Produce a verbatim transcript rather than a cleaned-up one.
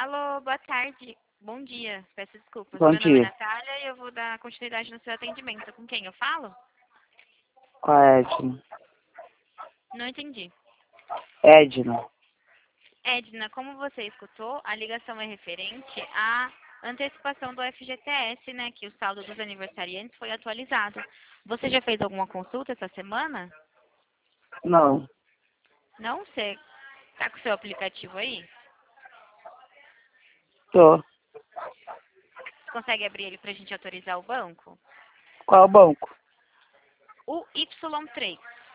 Alô, boa tarde. Bom dia. Peço desculpas. Bom Meu nome é dia. Natália e eu vou dar continuidade no seu atendimento. Com quem eu falo? Com a Edna. Não entendi. Edna. Edna, como você escutou, a ligação é referente à antecipação do F G T S, né? Que o saldo dos aniversariantes foi atualizado. Você já fez alguma consulta essa semana? Não. Não? Você tá com o seu aplicativo aí? Tô. Você consegue abrir ele pra gente autorizar o banco? Qual banco? O Y três.